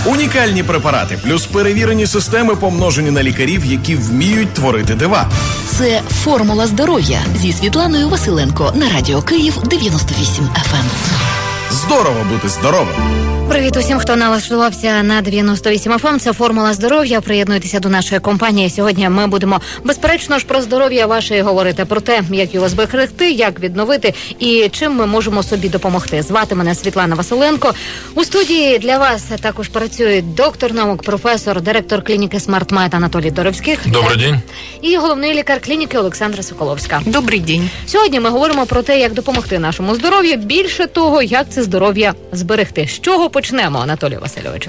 Унікальні препарати, плюс перевірені системи, помножені на лікарів, які вміють творити дива. Це «Формула здоров'я» зі Світланою Василенко на Радіо Київ 98 FM. Здорово бути здоровим! Привіт усім, хто налаштувався на 98 FM. Це «Формула здоров'я». Приєднуйтеся до нашої компанії. Сьогодні ми будемо, безперечно ж, про здоров'я ваше говорити. Про те, як його зберегти, як відновити і чим ми можемо собі допомогти. Звати мене Світлана Василенко. У студії для вас також працюють доктор наук, професор, директор клініки «Смарт-Мед» Анатолій Доровських. Добрий день. І головний лікар клініки Олександра Соколовська. Добрий день. Сьогодні ми говоримо про те, як допомогти нашому здоров'ю. Більше того, як це здоров'я зберегти. З чого почнемо, Анатолию Васильевичу?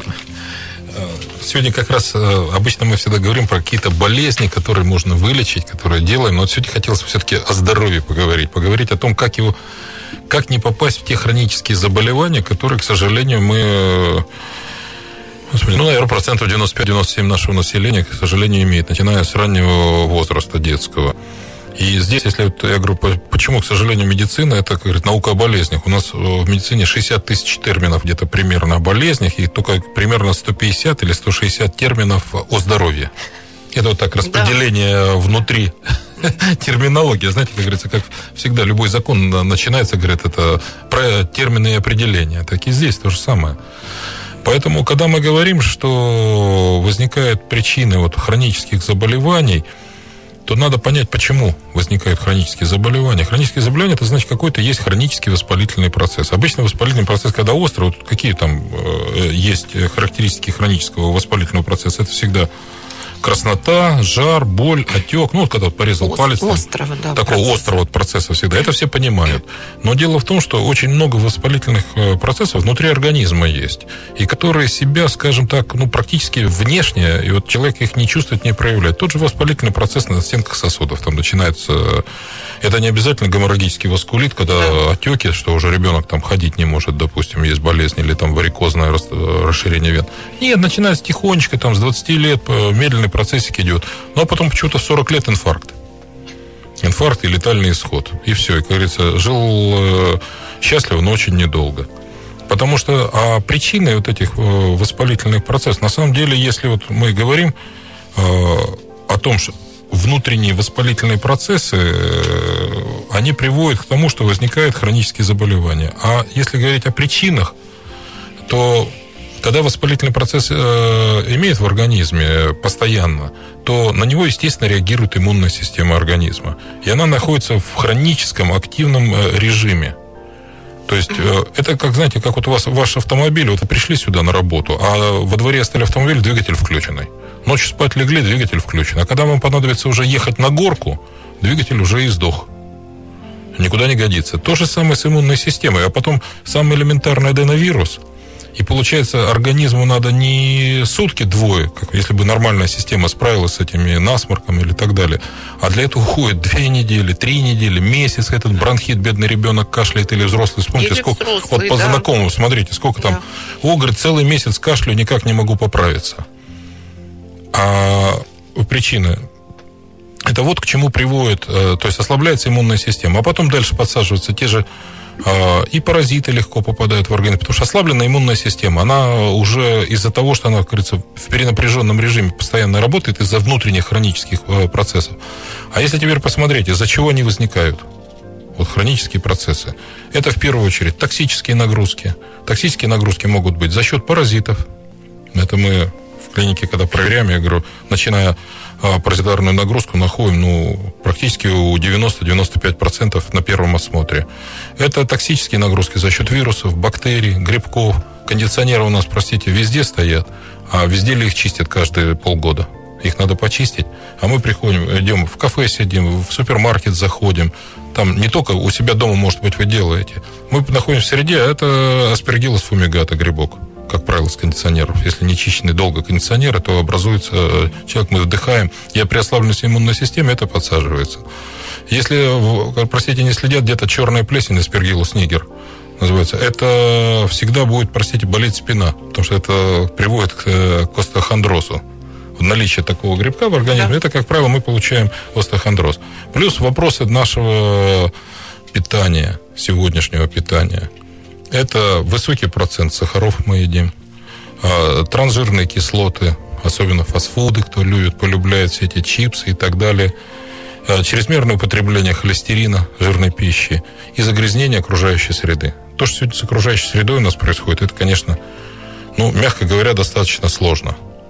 Сегодня как раз обычно мы всегда говорим про какие-то болезни, которые можно вылечить, которые делаем. Но вот сегодня хотелось все-таки о здоровье поговорить. Поговорить о том, как не попасть в те хронические заболевания, которые, к сожалению, мы... наверное, 95-97% нашего населения, к сожалению, имеет, начиная с раннего возраста детского. И здесь, если я говорю, почему, к сожалению, медицина, это, как говорит, наука о болезнях. У нас в медицине 60 тысяч терминов где-то примерно о болезнях, и только примерно 150 или 160 терминов о здоровье. Это вот так распределение внутри терминологии. Знаете, как говорится, как всегда, любой закон начинается, говорит, это про термины и определения. Так и здесь то же самое. Поэтому, когда мы говорим, что возникают причины вот хронических заболеваний, то надо понять, почему возникают хронические заболевания. Хронические заболевания, это значит, какой-то есть хронический воспалительный процесс. Обычно воспалительный процесс, когда острый, вот какие там есть характеристики хронического воспалительного процесса, это всегда краснота, жар, боль, отек. Ну, вот когда вот порезал палец. Острого, да. Такого острого процесса всегда. Это все понимают. Но дело в том, что очень много воспалительных процессов внутри организма есть. И которые себя, скажем так, практически внешне, и вот человек их не чувствует, не проявляет. Тот же воспалительный процесс на стенках сосудов. Там начинается... Это не обязательно геморрагический васкулит, когда отеки, что уже ребенок там ходить не может, допустим, есть болезнь, или там варикозное расширение вен. Нет, начинается тихонечко, там с 20 лет медленный процессик идет. Ну, а потом почему-то в 40 лет инфаркт. Инфаркт и летальный исход. И все. И, как говорится, жил счастливо, но очень недолго. Потому что причины вот этих воспалительных процессов, на самом деле, если вот мы говорим о том, что внутренние воспалительные процессы, они приводят к тому, что возникают хронические заболевания. А если говорить о причинах, то когда воспалительный процесс имеет в организме постоянно, то на него, естественно, реагирует иммунная система организма. И она находится в хроническом активном режиме. То есть это, как, знаете, как вот у вас ваш автомобиль, вот вы пришли сюда на работу, а во дворе оставили автомобиль, двигатель включенный. Ночью спать легли, двигатель включен. А когда вам понадобится уже ехать на горку, двигатель уже и сдох. Никуда не годится. То же самое с иммунной системой. А потом самый элементарный аденовирус. И получается, организму надо не сутки-двое, как если бы нормальная система справилась с этими насморками или так далее. А для этого уходит 2 недели, 3 недели, месяц. Этот бронхит, бедный ребенок кашляет или взрослый. Вспомните, или сколько... взрослый, вот по знакомым, смотрите, сколько там... О, говорит, целый месяц кашляю, никак не могу поправиться. А причины... Это вот к чему приводит... То есть ослабляется иммунная система. А потом дальше подсаживаются те же... И паразиты легко попадают в организм, потому что ослабленная иммунная система, она уже из-за того, что она, как говорится, в перенапряженном режиме постоянно работает из-за внутренних хронических процессов. А если теперь посмотреть, из-за чего они возникают, вот хронические процессы, это в первую очередь токсические нагрузки. Токсические нагрузки могут быть за счет паразитов. Это мы в клинике, когда проверяем, я говорю, начиная паразитарную нагрузку находим, практически у 90-95% на первом осмотре. Это токсические нагрузки за счет вирусов, бактерий, грибков. Кондиционеры у нас, простите, везде стоят, а везде ли их чистят каждые полгода? Их надо почистить. А мы приходим, идем в кафе сидим, в супермаркет заходим. Там не только у себя дома, может быть, вы делаете. Мы находимся в среде, а это аспергиллус фумигата, грибок. Как правило, с кондиционеров. Если не чищены долго кондиционеры, то образуется человек, мы вдыхаем, и при ослабленности иммунной системы это подсаживается. Если, простите, не следят, где-то черная плесень, аспергиллус нигер называется, это всегда будет, простите, болеть спина, потому что это приводит к остеохондрозу. Наличие такого грибка в организме, это, как правило, мы получаем остеохондроз. Плюс вопросы нашего питания, сегодняшнего питания. Это высокий процент сахаров мы едим. трансжирные кислоты, особенно фастфуды, кто любит, полюбляет все эти чипсы и так далее, чрезмерное употребление холестерина, жирной пищи и загрязнение окружающей среды. То, что сегодня с окружающей средой у нас происходит, это, конечно, мягко говоря, достаточно сложно.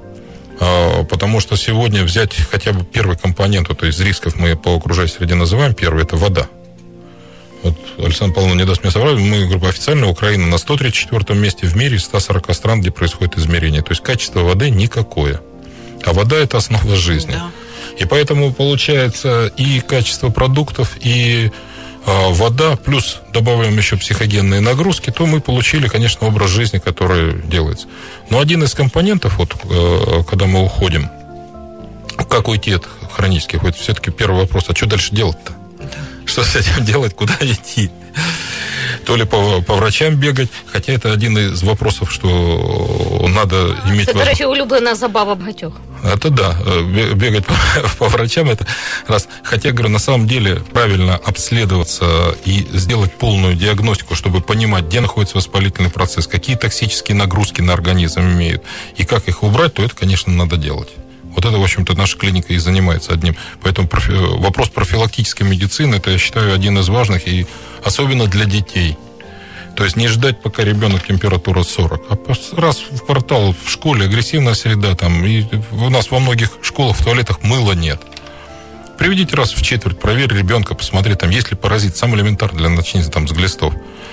Потому что сегодня взять хотя бы первый компонент, то есть из рисков мы по окружающей среде называем, первый – это вода. Вот Александр Павловна не даст мне соврать, мы, группа официально, Украина на 134 месте в мире из 140 стран, где происходит измерение. То есть качество воды никакое. А вода – это основа жизни. Да. И поэтому получается и качество продуктов, и вода, плюс добавляем еще психогенные нагрузки, то мы получили, конечно, образ жизни, который делается. Но один из компонентов, вот, когда мы уходим, как уйти от хронических, вот все-таки первый вопрос, а что дальше делать-то? Что с этим делать, куда идти? То ли по врачам бегать, хотя это один из вопросов, что надо иметь... Це, до речі, улюблена забава багатьох. Это да, бегать по врачам, это раз. Хотя, говорю, на самом деле правильно обследоваться и сделать полную диагностику, чтобы понимать, где находится воспалительный процесс, какие токсические нагрузки на организм имеют, и как их убрать, то это, конечно, надо делать. Вот это, в общем-то, наша клиника и занимается одним. Поэтому вопрос профилактической медицины, это, я считаю, один из важных, и особенно для детей. То есть не ждать, пока ребенок температура 40, а раз в квартал в школе агрессивная среда, там, и у нас во многих школах в туалетах мыла нет. Приведите раз в четверть, проверь ребенка, посмотри, там, есть ли паразит, самый элементарный, для начните там с глистов.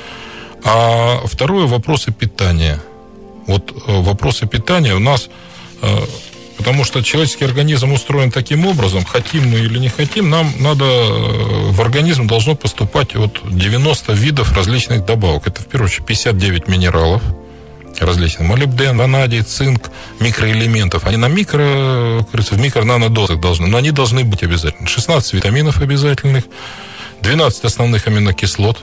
А второе, вопросы питания. Вот вопросы питания у нас... Потому что человеческий организм устроен таким образом, хотим мы или не хотим, нам надо, в организм должно поступать вот 90 видов различных добавок. Это, в первую очередь, 59 минералов различных. Молибден, ванадий, цинк, микроэлементов. Они в микро-нанодозах должны, но они должны быть обязательно. 16 витаминов обязательных, 12 основных аминокислот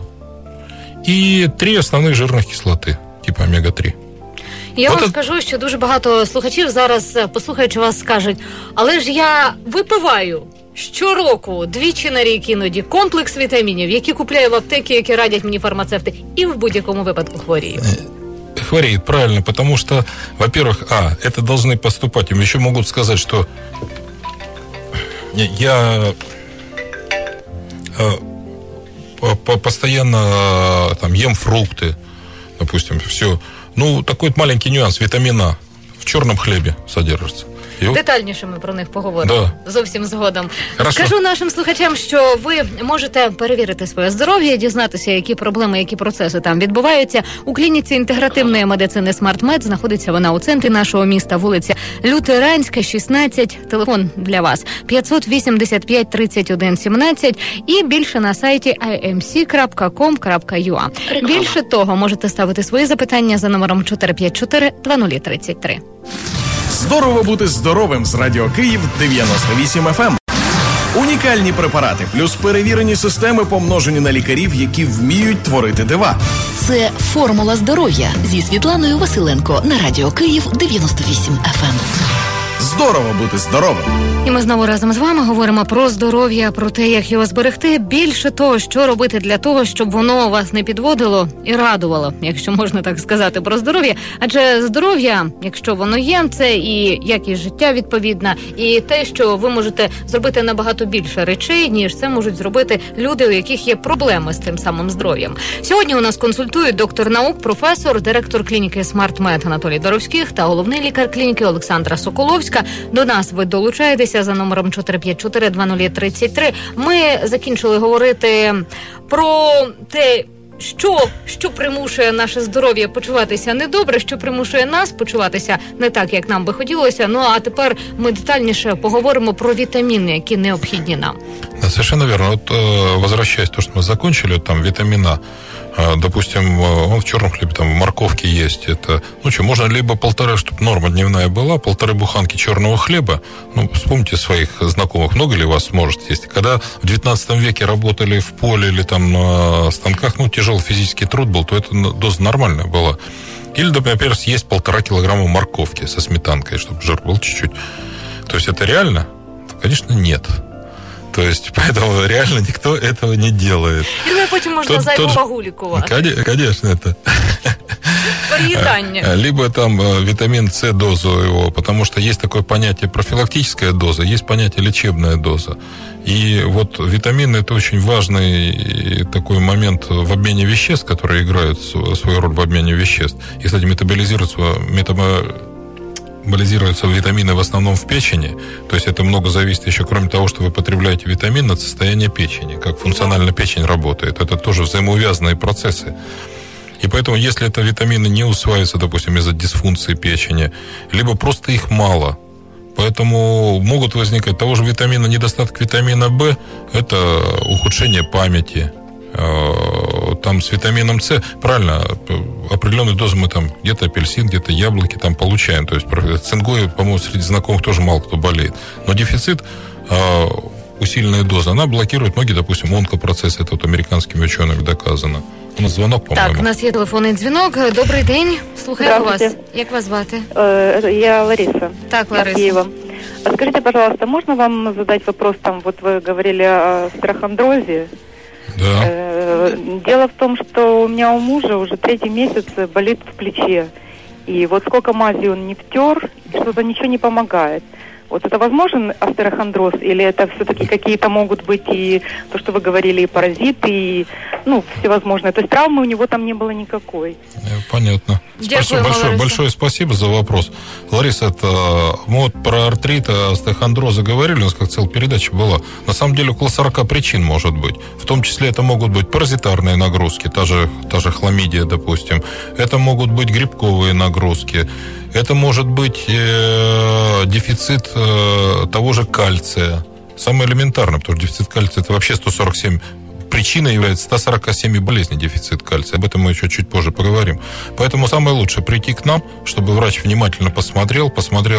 и 3 основных жирных кислоты, типа омега-3. Я вам скажу, що дуже багато слухачів зараз, послухаючи вас, скажуть, але ж я випиваю щороку, двічі на рік іноді, комплекс вітамінів, які купляю в аптеці, які радять мені фармацевти, і в будь-якому випадку хворію. Хвореет, правильно, потому что, во-первых, это должны поступать. Им еще могут сказать, что я постоянно там ем фрукты, допустим, все. Ну, такой вот маленький нюанс. Витамин А в черном хлебе содержится. Детальніше ми про них поговоримо. Да. Зовсім згодом. Хорошо. Скажу нашим слухачам, що ви можете перевірити своє здоров'я, дізнатися, які проблеми, які процеси там відбуваються. У клініці інтегративної медицини SmartMed знаходиться вона у центрі нашого міста, вулиця Лютеранська, 16. Телефон для вас 585 31 17 і більше на сайті imc.com.ua. Більше того, можете ставити свої запитання за номером 454 2033. Здорово бути здоровим з Радіо Київ 98 FM. Унікальні препарати, плюс перевірені системи, помножені на лікарів, які вміють творити дива. Це «Формула здоров'я» зі Світланою Василенко на Радіо Київ 98 FM. Здорово бути здоровим. І ми знову разом з вами говоримо про здоров'я, про те, як його зберегти. Більше того, що робити для того, щоб воно вас не підводило і радувало, якщо можна так сказати, про здоров'я. Адже здоров'я, якщо воно є, це і якість життя відповідна, і те, що ви можете зробити набагато більше речей, ніж це можуть зробити люди, у яких є проблеми з тим самим здоров'ям. Сьогодні у нас консультують доктор наук, професор, директор клініки SmartMed Анатолій Доровських та головний лікар клініки Олександра Соколовська. До нас ви долучаєтеся за номером 454 2033. Ми закінчили говорити про те, що примушує наше здоров'я почуватися недобре, що примушує нас почуватися не так, як нам би хотілося. Ну, а тепер ми детальніше поговоримо про вітаміни, які необхідні нам. Да, совершенно верно. Вот, возвращаясь к тому, что мы закончили, вот там витамин А, допустим, он в черном хлебе, там в морковке есть. Это, можно либо чтобы норма дневная была, 1,5 буханки черного хлеба. Вспомните своих знакомых, много ли вас может есть. Когда в 19 веке работали в поле или там на станках, тяжелый физический труд был, то эта доза нормальная была. Или, например, съесть 1,5 килограмма морковки со сметанкой, чтобы жир был чуть-чуть. То есть это реально? Конечно, нет. То есть, поэтому реально никто этого не делает. І потім можна зайву вагу лікувати. Конечно, это... Переедание. Либо там витамин С дозу его, потому что есть такое понятие профилактическая доза, есть понятие лечебная доза. И вот витамины – это очень важный такой момент в обмене веществ, которые играют свою роль в обмене веществ. И, кстати, метаболизируются витамины в основном в печени. То есть это много зависит еще, кроме того, что вы потребляете витамин, от состояния печени, как функционально печень работает. Это тоже взаимоувязанные процессы. И поэтому, если это витамины не усваиваются, допустим, из-за дисфункции печени, либо просто их мало, поэтому могут возникать того же витамина, недостаток витамина В, это ухудшение памяти. Там с витамином С, правильно, определенную дозу мы там где-то апельсин, где-то яблоки там получаем. То есть цингой, по-моему, среди знакомых тоже мало кто болеет. Но дефицит, усиленная доза, она блокирует многие, допустим, онкопроцессы. Это вот американскими учеными доказано. У нас звонок, по-моему. Так, у нас є телефонний дзвінок. Добрий день. Слухаємо вас. Як вас звати? Я Лариса. Так, Лариса. Киева. Скажите, пожалуйста, можно вам задать вопрос? Там вот вы говорили о стерохондрозе. Да. Дело в том, что у меня у мужа уже 3-й месяц болит в плече. И вот сколько мази он не втер, что-то ничего не помогает. Вот это возможен остерохондроз, или это все-таки какие-то могут быть и то, что вы говорили, и паразиты, и, всевозможные. То есть травмы у него там не было никакой. Понятно. Дякую, большое спасибо за вопрос. Лариса, мы вот про артрит, остеохондрозы говорили, у нас как целая передача была. На самом деле около 40 причин может быть. В том числе это могут быть паразитарные нагрузки, та же хламидия, допустим. Это могут быть грибковые нагрузки. Это может быть дефицит того же кальция. Самое элементарное, потому что дефицит кальция – это вообще 147 причиной является 147 болезней дефицит кальция. Об этом мы еще чуть позже поговорим. Поэтому самое лучшее прийти к нам, чтобы врач внимательно посмотрел,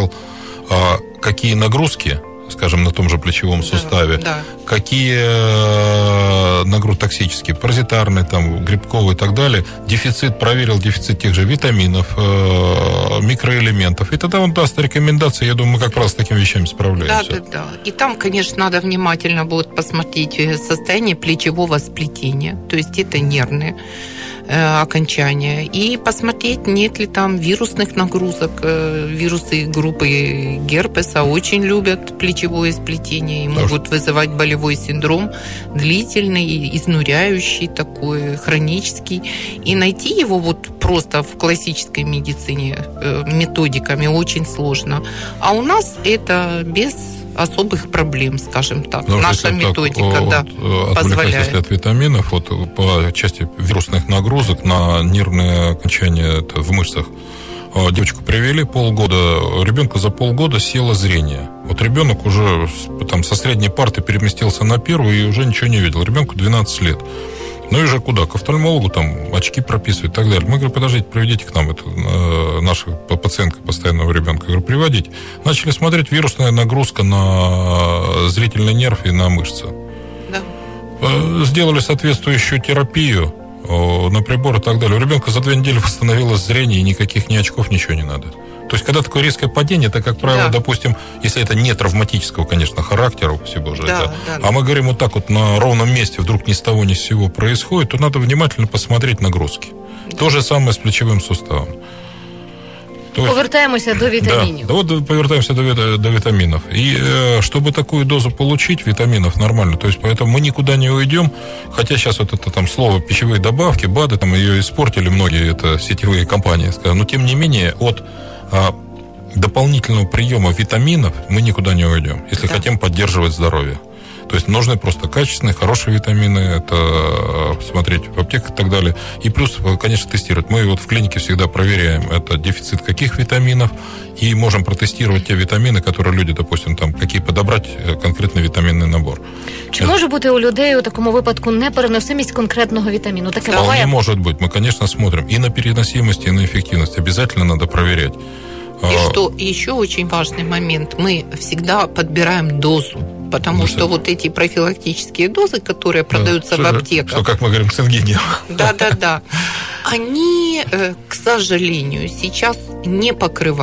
какие нагрузки, скажем, на том же плечевом суставе, какие нагрузки токсические, паразитарные, там, грибковые и так далее, проверил дефицит тех же витаминов, микроэлементов, и тогда он даст рекомендации. Я думаю, мы как раз с такими вещами справляемся. Да. И там, конечно, надо внимательно будет посмотреть состояние плечевого сплетения, то есть это нервные окончания, и посмотреть, нет ли там вирусных нагрузок. Вирусы группы герпеса очень любят плечевое сплетение и могут вызывать болевой синдром, длительный, изнуряющий такой, хронический. И найти его вот просто в классической медицине методиками очень сложно. А у нас это без особых проблем, скажем так. Потому наша методика, позволяет. Если от витаминов, по части вирусных нагрузок на нервные окончания в мышцах, девочку привели полгода, ребенку за полгода село зрение. Вот ребенок уже там со средней парты переместился на первую и уже ничего не видел. Ребенку 12 лет. Ну и уже куда? К офтальмологу, там, очки прописывать и так далее. Мы говорим, подождите, приведите к нам. Это наша пациентка постоянного ребенка. Я говорю, приводите. Начали смотреть, вирусная нагрузка на зрительный нерв и на мышцы. Да. Сделали соответствующую терапию на прибор и так далее. У ребенка за 2 недели восстановилось зрение, и никаких ни очков, ничего не надо. То есть, когда такое резкое падение, это, как правило, допустим, если это не травматического, конечно, характера, упаси Боже, а мы говорим вот так вот на ровном месте, вдруг ни с того ни с сего происходит, то надо внимательно посмотреть нагрузки. То же самое с плечевым суставом. Повертаемся до витаминов. Да, вот повертаемся до витаминов. И чтобы такую дозу получить, витаминов нормально, то есть поэтому мы никуда не уйдем, хотя сейчас вот это там слово пищевые добавки, БАДы, там ее испортили многие, это сетевые компании, но тем не менее от дополнительного приема витаминов мы никуда не уйдем, если хотим поддерживать здоровье. То есть нужны просто качественные, хорошие витамины, это смотреть в аптеках и так далее. И плюс, конечно, тестировать. Мы вот в клинике всегда проверяем, это дефицит каких витаминов, и можем протестировать те витамины, которые люди, допустим, там, какие подобрать конкретний вітамінний набор. Чи може бути у людей у такому випадку непереносимість конкретного вітаміну? Таке буває? Вполне может быть. Мы, конечно, смотрим и на переносимость, и на эффективность. Обязательно надо проверять. И что еще очень важный момент, мы всегда подбираем дозу, потому что вот эти профилактические дозы, которые продаются в аптеках... Что, как мы говорим, цингиния. Да. Они, к сожалению, сейчас не покрывают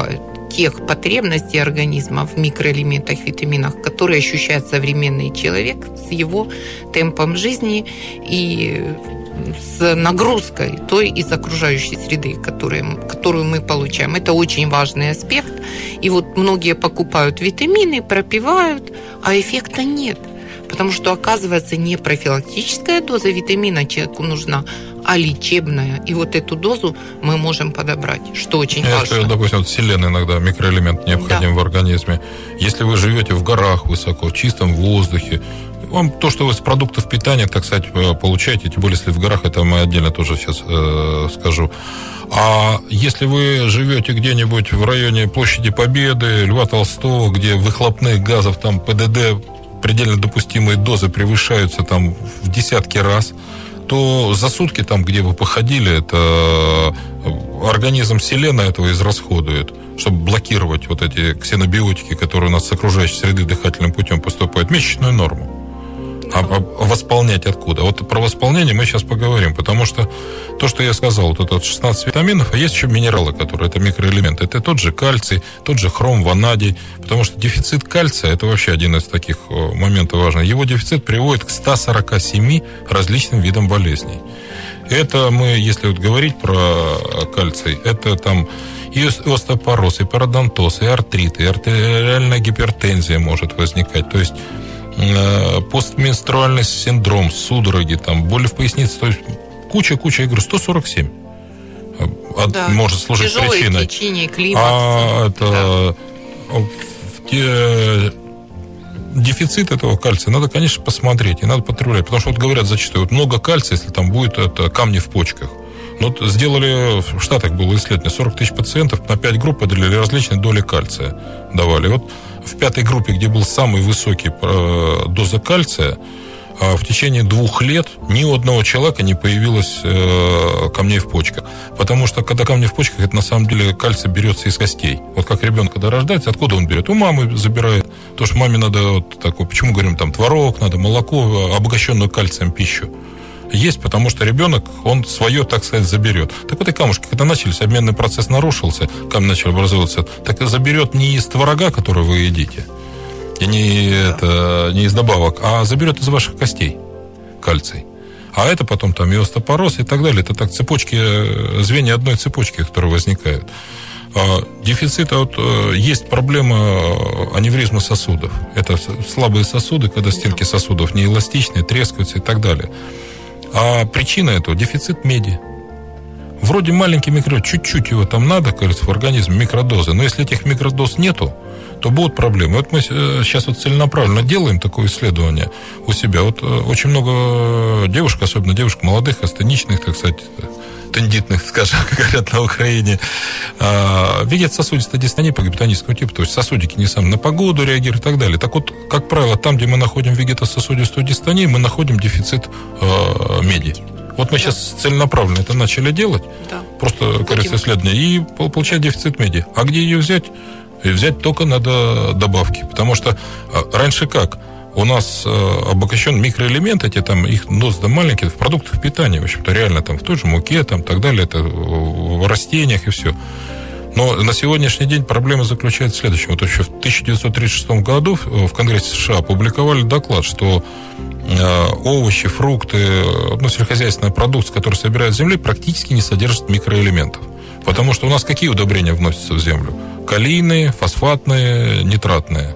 тех потребностей организма в микроэлементах, витаминах, которые ощущает современный человек с его темпом жизни и с нагрузкой той из окружающей среды, которую мы получаем. Это очень важный аспект. И вот многие покупают витамины, пропивают, а эффекта нет. Потому что, оказывается, не профилактическая доза витамина человеку нужна, а лечебная. И вот эту дозу мы можем подобрать, что очень важно. Если, допустим, селен иногда микроэлемент необходим в организме. Если вы живете в горах высоко, в чистом воздухе, вам то, что вы с продуктов питания, так сказать, получаете, тем более, если в горах, это мы отдельно тоже сейчас скажу. А если вы живете где-нибудь в районе Площади Победы, Льва Толстого, где выхлопных газов, там ПДД, предельно допустимые дозы превышаются там в десятки раз, то за сутки там, где вы походили, это организм селена этого израсходует, чтобы блокировать вот эти ксенобиотики, которые у нас с окружающей среды дыхательным путем поступают, месячную норму. А восполнять откуда? Вот про восполнение мы сейчас поговорим, потому что то, что я сказал, вот это 16 витаминов, а есть еще минералы, которые, это микроэлементы. Это тот же кальций, тот же хром, ванадий, потому что дефицит кальция, это вообще один из таких моментов важных. Его дефицит приводит к 147 различным видам болезней. Это мы, если вот говорить про кальций, это там и остеопороз, и пародонтоз, и артрит, и артериальная гипертензия может возникать. То есть постменструальный синдром, судороги, там, боли в пояснице, то есть куча, я говорю, 147 может служить причиной. Течение, климакс. Дефицит этого кальция надо, конечно, посмотреть, и надо потреблять, потому что вот говорят зачастую, вот много кальция, если там будет камни в почках. Ну, вот сделали, в Штатах было исследование, 40 тысяч пациентов на 5 групп поделили, различные доли кальция давали. Вот в 5-й группе, где был самый высокий доза кальция, в течение 2 лет ни у одного человека не появилось камней в почках. Потому что, когда камни в почках, это на самом деле кальций берется из костей. Вот как ребенок, когда рождается, откуда он берет? У мамы забирает. Потому что маме надо вот такой, почему говорим, там творог, надо молоко, обогащенную кальцием пищу. Есть, потому что ребенок, он свое, так сказать, заберет. Так вот и камушки, когда начались, обменный процесс нарушился, камни начали образовываться, так и заберет не из творога, который вы едите, и не из добавок, а заберет из ваших костей кальций. А это потом там и остеопороз и так далее. Это так цепочки, звенья одной цепочки, которые возникают. Дефицит, есть проблема аневризма сосудов. Это слабые сосуды, когда стенки сосудов неэластичные, трескаются и так далее. А причина этого – дефицит меди. Вроде маленький микродоз, чуть-чуть его там надо, кажется, в организме, микродозы. Но если этих микродоз нету, то будут проблемы. Вот мы сейчас вот целенаправленно делаем такое исследование у себя. Вот очень много девушек, особенно девушек молодых, астеничных, так сказать, тендитных, скажем, как говорят на Украине, видят сосудистой дистонии по гипертоническому типу, то есть сосудики не сам на погоду реагируют и так далее. Так вот, как правило, там, где мы находим вегетососудистую дистонию, мы находим дефицит меди. Вот мы сейчас целенаправленно это начали делать, просто, кажется, исследование, и получать дефицит меди. А где ее взять? И взять только надо добавки, потому что раньше как? У нас обогащенные микроэлементы, эти там, их дозы маленькие, в продуктах питания, в общем-то, реально там в той же муке, там, так далее, это в растениях и все. Но на сегодняшний день проблема заключается в следующем. Вот еще в 1936 году в Конгрессе США опубликовали доклад, что овощи, фрукты, сельскохозяйственная продукция, которая собирают с земли, практически не содержит микроэлементов. Потому что у нас какие удобрения вносятся в землю? Калийные, фосфатные, нитратные.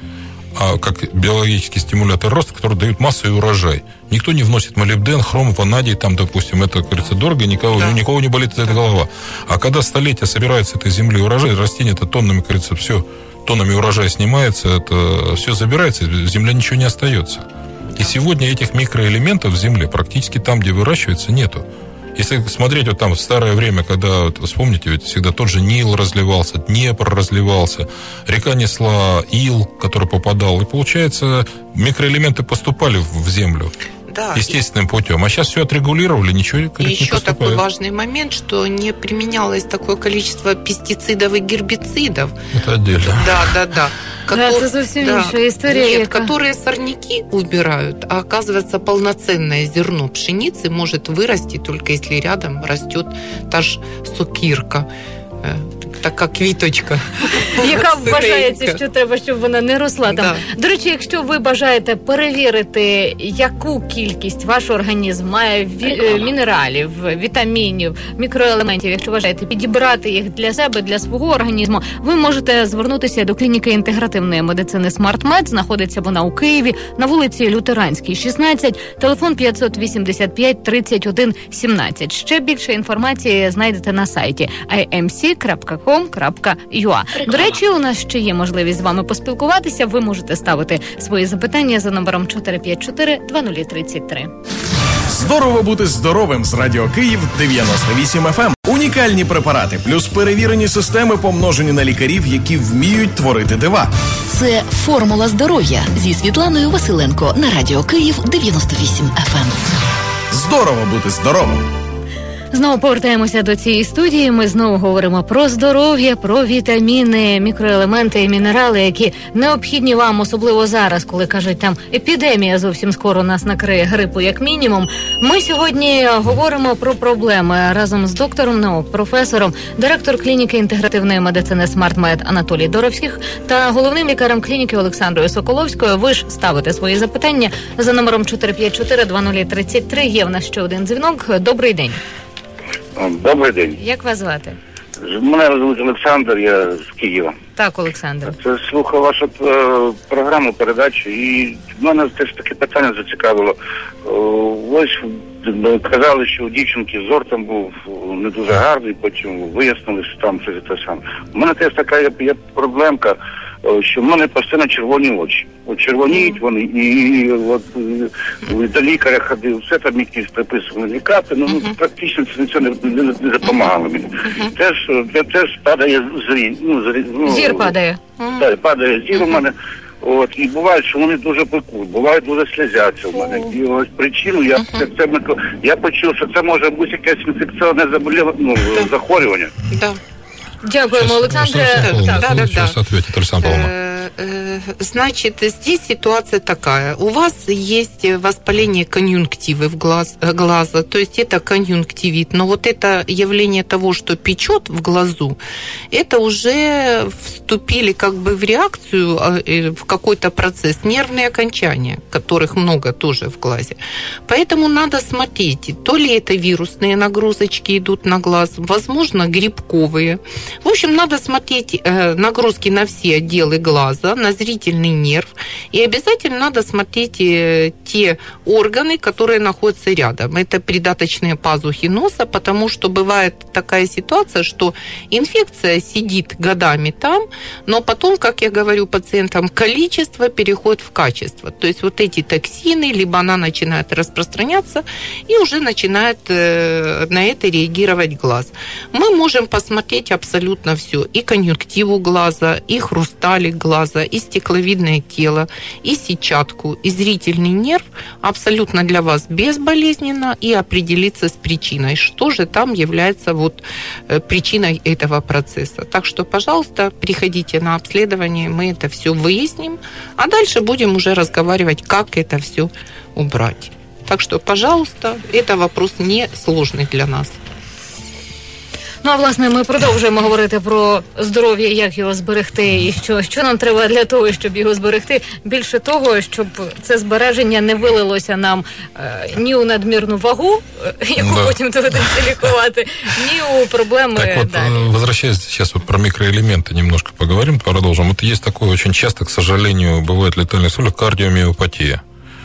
Как биологический стимулятор роста, который дают массу и урожай. Никто не вносит молибден, хром, ванадий, там, допустим, это, как говорится, дорого, никого не болит за это голова. А когда столетия собирается этой земли урожай, растение это тоннами, как говорится, все, тоннами урожая снимается, это все забирается, в земле ничего не остается. И сегодня этих микроэлементов в земле практически там, где выращивается, нету. Если смотреть вот там в старое время, когда, вот, вспомните, ведь всегда тот же Нил разливался, Днепр разливался, река несла ил, который попадал, и, получается, микроэлементы поступали в землю. Да, естественным путем. А сейчас все отрегулировали, ничего не поступает. И еще такой важный момент, что не применялось такое количество пестицидов и гербицидов. Это отдельно. Да. Это совсем меньшая история. Нет, которые сорняки убирают, а оказывается, полноценное зерно пшеницы может вырасти только если рядом растет та же сокирка, такая квиточка. яка вважається, що треба, щоб вона не росла там. Да. До речі, якщо ви бажаєте перевірити, яку кількість ваш організм має мінералів, вітамінів, мікроелементів, якщо бажаєте підібрати їх для себе, для свого організму, ви можете звернутися до клініки інтегративної медицини SmartMed. Знаходиться вона у Києві на вулиці Лютеранській, 16, телефон 585 31 17. Ще більше інформації знайдете на сайті imc.com.ua. До речі, у нас ще є можливість з вами поспілкуватися. Ви можете ставити свої запитання за номером 454 2033. Здорово бути здоровим з Радіо Київ 98 FM. Унікальні препарати плюс перевірені системи, помножені на лікарів, які вміють творити дива. Це «Формула здоров'я» зі Світланою Василенко на Радіо Київ 98 FM. Здорово бути здоровим. Знову повертаємося до цієї студії. Ми знову говоримо про здоров'я, про вітаміни, мікроелементи і мінерали, які необхідні вам, особливо зараз, коли, кажуть, там епідемія зовсім скоро нас накриє грипу як мінімум. Ми сьогодні говоримо про проблеми разом з доктором наук, професором, директор клініки інтегративної медицини SmartMed Анатолій Доровських та головним лікарем клініки Олександрою Соколовською. Ви ж ставите свої запитання за номером 454 2033. Є в нас ще один дзвінок. Добрий день. Добрий день. Як вас звати? Мене звуть Олександр, я з Києва. Так, Олександр. Це слухав вашу програму, передачу, і мене теж таке питання зацікавило. Ось казали, що у дівчинки зор там був не дуже гарний, потім вияснили, що там щось те саме. У мене теж така є проблемка, що в мене постійно червоні очі. От червоніють вони, і от до лікаря ходив, все там якісь приписували лікати, ну практично це нічого не допомагало мені. Теж падає Зір падає. Так, падає зір у мене. От, і буває, що вони дуже пекуть, бувають дуже сльозяться в мене. І ось причину я почув, що це може бути якесь інфекційне захворювання. Да. Дякуємо, Олександре. Сейчас ответит Александр Павловна. Значит, здесь ситуация такая. У вас есть воспаление конъюнктивы глаза, то есть это конъюнктивит. Но вот это явление того, что печет в глазу, это уже вступили как бы в реакцию, в какой-то процесс, нервные окончания, которых много тоже в глазе. Поэтому надо смотреть, то ли это вирусные нагрузочки идут на глаз, возможно, грибковые. В общем, надо смотреть нагрузки на все отделы глаза, на зрительный нерв. И обязательно надо смотреть те органы, которые находятся рядом. Это придаточные пазухи носа, потому что бывает такая ситуация, что инфекция сидит годами там, но потом, как я говорю пациентам, количество переходит в качество. То есть вот эти токсины, либо она начинает распространяться и уже начинает на это реагировать глаз. Мы можем посмотреть абсолютно все. И конъюнктиву глаза, и хрусталик глаза, и стекловидное тело, и сетчатку, и зрительный нерв абсолютно для вас безболезненно, и определиться с причиной, что же там является вот причиной этого процесса. Так что, пожалуйста, приходите на обследование, мы это все выясним, а дальше будем уже разговаривать, как это все убрать. Так что, пожалуйста, это вопрос не сложный для нас. Ну, а власне, ми продовжуємо говорити про здоров'я, як його зберегти, і що нам треба для того, щоб його зберегти. Більше того, щоб це збереження не вилилося нам ні у надмірну вагу, яку потім доведеться лікувати, ні у проблеми так вот, далі. Возвращаясь сейчас вот про микроэлементы, немножко поговорим, продолжим. Вот есть такое очень часто, к сожалению, бывает в летальных случаях кардиомиопатия.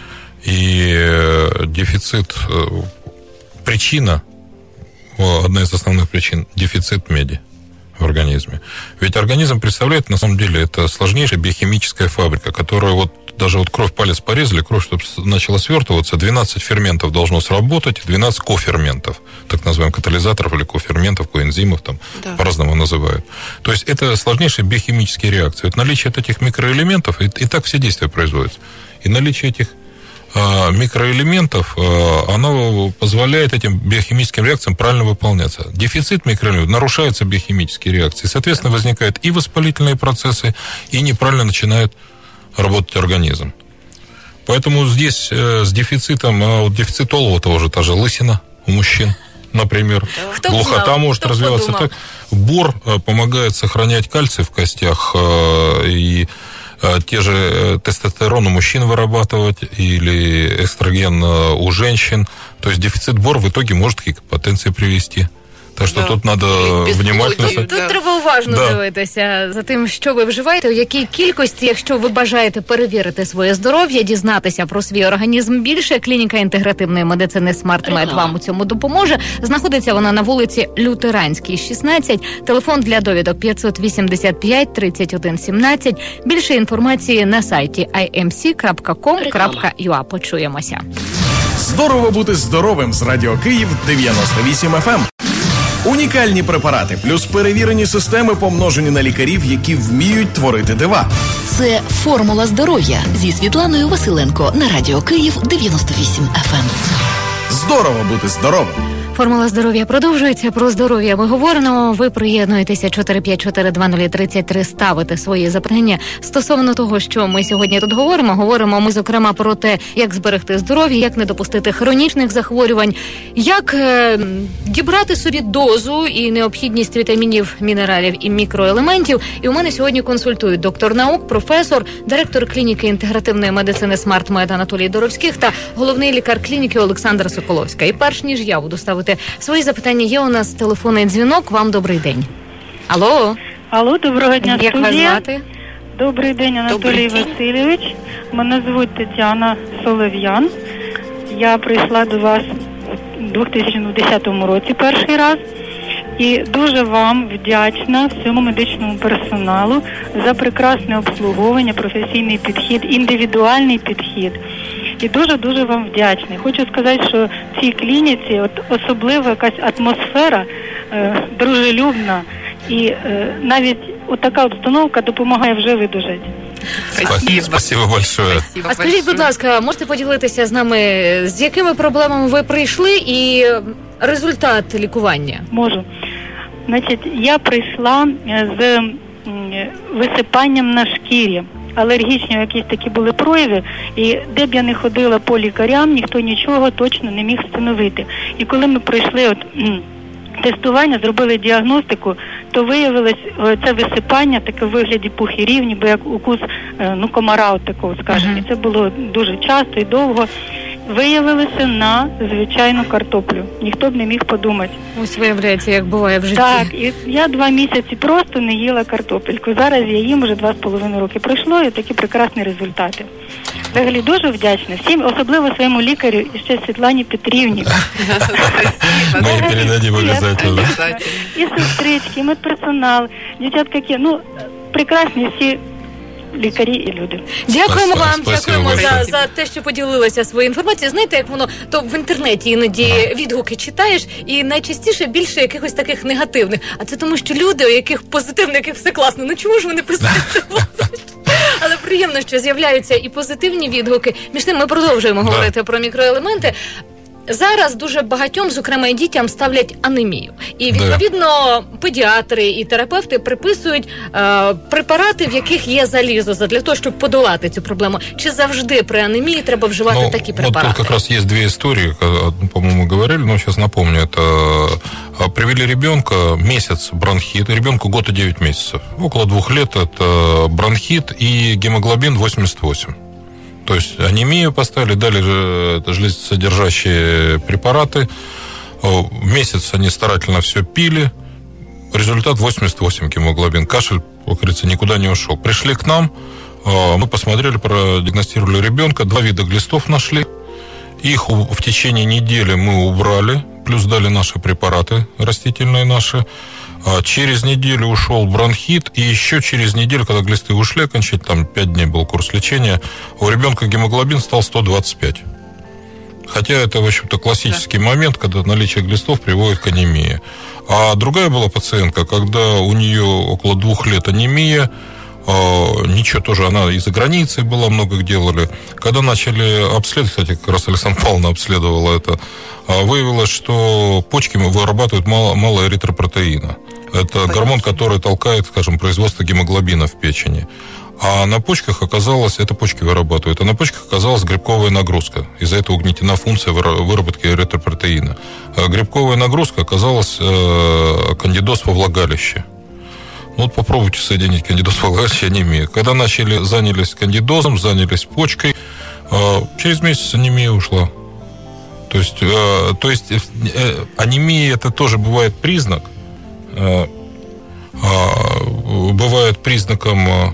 И дефицит, причина, одна из основных причин – дефицит меди в организме. Ведь организм представляет, на самом деле, это сложнейшая биохимическая фабрика, которая вот даже вот кровь, палец порезали, кровь, чтобы начала свертываться, 12 ферментов должно сработать, 12 коферментов, так называемых катализаторов или коферментов, коэнзимов, там по-разному называют. То есть это сложнейшие биохимические реакции. Вот наличие этих микроэлементов, и так все действия производятся. И наличие этих микроэлементов, оно позволяет этим биохимическим реакциям правильно выполняться. Дефицит микроэлементов, нарушаются биохимические реакции. Соответственно, возникают и воспалительные процессы, и неправильно начинает работать организм. Поэтому здесь с дефицитом, вот дефицит олова того же, та же лысина у мужчин, например. Кто Глухота знал, может кто развиваться подумал. так. Бор помогает сохранять кальций в костях и те же тестостерон у мужчин вырабатывать или эстроген у женщин. То есть дефицит бора в итоге может к гипотензии привести. Так що тут треба внимательно... Тут треба уважно дивитися за тим, що ви вживаєте, у якій кількості, якщо ви бажаєте перевірити своє здоров'я, дізнатися про свій організм більше, клініка інтегративної медицини SmartMed вам у цьому допоможе. Знаходиться вона на вулиці Лютеранській, 16. Телефон для довідок 585 31 17. Більше інформації на сайті imc.com.ua. Почуємося. Здорово бути здоровим з Радіо Київ 98 FM. Унікальні препарати, плюс перевірені системи, помножені на лікарів, які вміють творити дива. Це «Формула здоров'я» зі Світланою Василенко на Радіо Київ 98 FM. Здорово бути здоровим. Формула здоров'я продовжується. Про здоров'я ми говоримо. Ви приєднуєтеся 454-2033, ставите свої запитання стосовно того, що ми сьогодні тут говоримо. Говоримо ми, зокрема, про те, як зберегти здоров'я, як не допустити хронічних захворювань, як дібрати собі дозу і необхідність вітамінів, мінералів і мікроелементів. І у мене сьогодні консультують доктор наук, професор, директор клініки інтегративної медицини SmartMed Анатолій Доровських та головний лікар клініки Олександра Соколовська. І перш ніж я буду ставити свої запитання, є у нас телефонний дзвінок. Вам добрий день. Алло. Алло, доброго дня, як студія. вас звати? Добрий день, Анатолій Васильович. Мене звуть Тетяна Солов'ян. Я прийшла до вас у 2010 році перший раз. І дуже вам вдячна всьому медичному персоналу за прекрасне обслуговування, професійний підхід, індивідуальний підхід. І дуже-дуже вам вдячний. Хочу сказати, що в цій клініці особлива якась атмосфера дружелюбна. І навіть така обстановка допомагає вже видужати. Спасибо большое. А скажіть, будь ласка, можете поділитися з нами, з якими проблемами ви прийшли і результат лікування? Можу. Значить, я прийшла з висипанням на шкірі. Алергічні якісь такі були прояви, і де б я не ходила по лікарям, ніхто нічого точно не міг встановити. І коли ми пройшли тестування, зробили діагностику, то виявилось це висипання таке в вигляді пухирів, ніби як укус комара такого, скажімо. І це було дуже часто і довго. Виявилося на звичайну картоплю. Ніхто б не міг подумати. Ось виявляється, як буває в житті. Так, і я 2 місяці просто не їла картопельку. Зараз я їм вже 2,5 роки пройшло, і такі прекрасні результати. Взагалі дуже вдячна всім, особливо своєму лікарю і ще Світлані Петрівні. Ми передадимо обов'язково. І сестрички, і медперсонал, дівчатка, прекрасні всі лікарі і люди. Дякуємо вам, дякуємо большое. за те, що поділилися своєю інформацією. Знаєте, як воно, то в інтернеті іноді відгуки читаєш, і найчастіше більше якихось таких негативних. А це тому, що люди, у яких позитивно, яких все класно, ну чому ж вони присутні? Але приємно, що з'являються і позитивні відгуки. Між тим ми продовжуємо говорити про мікроелементи. Зараз дуже багатьом, зокрема і дітям, ставлять анемію. І, відповідно, педіатри і терапевти приписують препарати, в яких є залізо, для того, щоб подолати цю проблему. Чи завжди при анемії треба вживати такі препарати? Вот тут как раз есть 2 истории, по-моему, говорили, но сейчас напомню. Это привели ребенка, месяц бронхит, ребенку год и 9 месяцев. Около 2 лет это бронхит и гемоглобин 88. То есть анемию поставили, дали железосодержащие препараты. Месяц они старательно все пили. Результат 88 гемоглобин. Кашель, как говорится, никуда не ушел. Пришли к нам, мы посмотрели, продиагностировали ребенка. 2 вида глистов нашли. Их в течение недели мы убрали, плюс дали наши препараты, растительные наши. Через неделю ушел бронхит, и еще через неделю, когда глисты ушли окончательно, там 5 дней был курс лечения, у ребенка гемоглобин стал 125. Хотя это, в общем-то, классический момент, когда наличие глистов приводит к анемии. А другая была пациентка, когда у нее около 2 лет анемия, ничего, тоже она и за границей была, много делали. Когда начали обследовать, кстати, как раз Александра Павловна обследовала это, выявилось, что почки вырабатывают мало эритропотеина. Это гормон, который толкает, скажем, производство гемоглобина в печени. А на почках оказалось, это почки вырабатывают, а на почках оказалась грибковая нагрузка. Из-за этого угнетена функция выработки эритропротеина. А грибковая нагрузка оказалась кандидоз во влагалище. Ну, вот попробуйте соединить кандидоз во влагалище и анемию. Когда занялись кандидозом, занялись почкой, через месяц анемия ушла. То есть анемия это тоже бывает признак. Бывает признаком,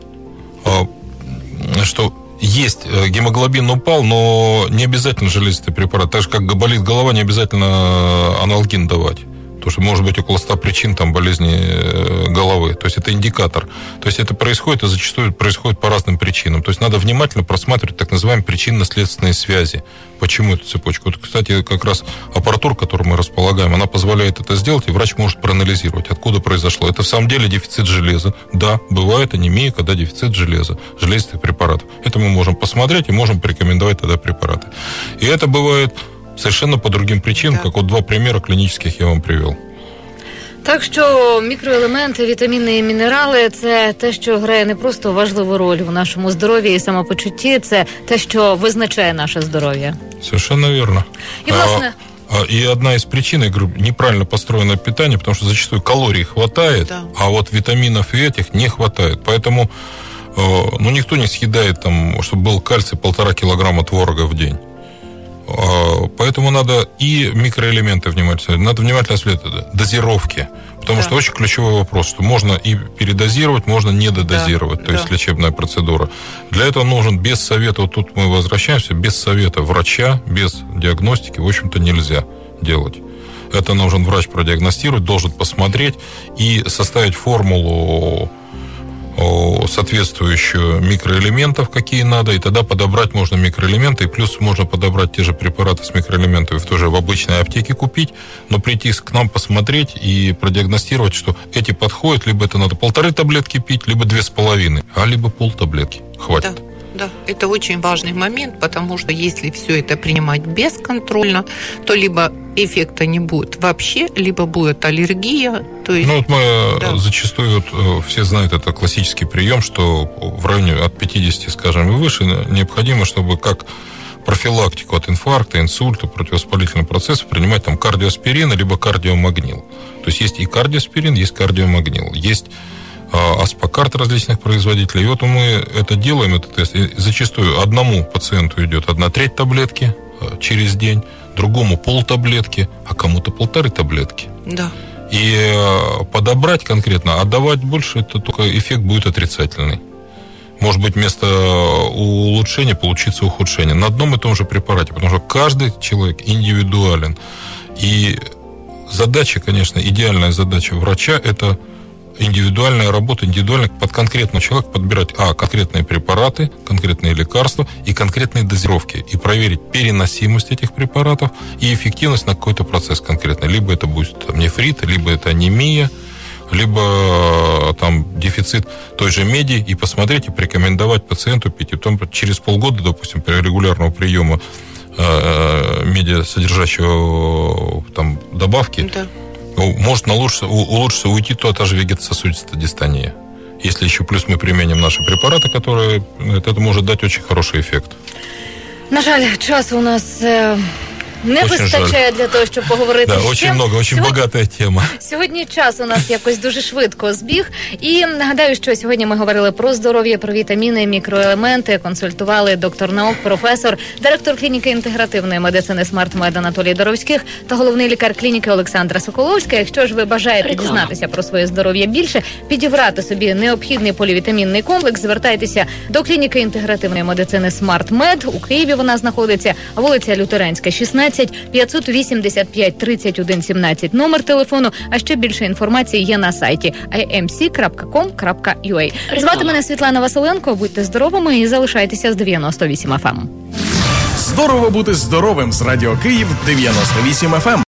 что есть гемоглобин упал, но не обязательно железистый препарат. Так же, как болит голова, не обязательно аналгин давать. Потому что может быть около 100 причин там, болезни головы. То есть это индикатор. То есть это происходит, и зачастую происходит по разным причинам. То есть надо внимательно просматривать так называемые причинно-следственные связи. Почему эта цепочка? Вот, кстати, как раз аппаратура, которую мы располагаем, она позволяет это сделать, и врач может проанализировать, откуда произошло. Это в самом деле дефицит железа. Да, бывает анемия, когда дефицит железа, железистых препаратов. Это мы можем посмотреть и можем порекомендовать тогда препараты. И это бывает совершенно по другим причинам, как вот 2 примера клінічних я вам привів. Так що мікроелементи, вітаміни і мінерали – це те, що грає не просто важливу роль у нашому здоров'ї і самопочутті, це те, що визначає наше здоров'я. Совершенно верно. И, власне... И одна из причин, я говорю, неправильно построенное питание, потому что зачастую калорий хватает, а вот витаминов и этих не хватает. Поэтому никто не съедает, там, чтобы был кальций 1,5 килограмма творога в день. Поэтому надо и микроэлементы внимательно, надо внимательно следовать дозировке, потому что очень ключевой вопрос, что можно и передозировать, можно не додозировать, то есть лечебная процедура. Для этого нужен без совета, вот тут мы возвращаемся, без совета врача, без диагностики, в общем-то, нельзя делать. Это нужен врач продиагностировать, должен посмотреть и составить формулу соответствующую микроэлементов, какие надо, и тогда подобрать можно микроэлементы, и плюс можно подобрать те же препараты с микроэлементами тоже в обычной аптеке купить, но прийти к нам посмотреть и продиагностировать, что эти подходят, либо это надо 1,5 таблетки пить, либо 2,5, а либо полтаблетки хватит. Да, это очень важный момент, потому что если все это принимать бесконтрольно, то либо эффекта не будет вообще, либо будет аллергия. То есть, зачастую все знают, это классический прием, что в районе от 50, скажем, и выше необходимо, чтобы как профилактику от инфаркта, инсульта, противовоспалительного процесса принимать там кардиоаспирин либо кардиомагнил. То есть и кардиоаспирин, есть кардиомагнил, есть аспокарт различных производителей. И вот мы это делаем, этот тест. И зачастую одному пациенту идет 1/3 таблетки через день, другому полтаблетки, а кому-то 1,5 таблетки. Да. И подобрать конкретно, отдавать больше, это только эффект будет отрицательный. Может быть, вместо улучшения получится ухудшение на одном и том же препарате, потому что каждый человек индивидуален. И задача, конечно, идеальная задача врача – это индивидуальная работа, индивидуально под конкретного человека подбирать конкретные препараты, конкретные лекарства и конкретные дозировки. И проверить переносимость этих препаратов и эффективность на какой-то процесс конкретный. Либо это будет нефрит, либо это анемия, либо там дефицит той же меди, и посмотреть, и порекомендовать пациенту пить. И потом через полгода, допустим, при регулярного приема медиасодержащего там добавки, может улучшиться, уйти та же вегетососудистая дистония. Если еще плюс мы применим наши препараты, которые это может дать очень хороший эффект. На жаль, часу у нас не вистачає для того, щоб поговорити ще. Очень много, очень багата тема. Сьогодні час у нас якось дуже швидко збіг. І нагадаю, що сьогодні ми говорили про здоров'я, про вітаміни, мікроелементи, консультували доктор наук, професор, директор клініки інтегративної медицини SmartMed Анатолій Доровських та головний лікар клініки Олександра Соколовська. Якщо ж ви бажаєте дізнатися про своє здоров'я більше, підібрати собі необхідний полівітамінний комплекс, звертайтеся до клініки інтегративної медицини SmartMed. У Києві вона знаходиться, вулиця Лютеранська, 16, 585 31 17 номер телефону, а ще більше інформації є на сайті imc.com.ua. Звати мене Світлана Василенко, будьте здоровими і залишайтеся з 98 FM. Здорово бути здоровим з Радіо Київ 98 FM.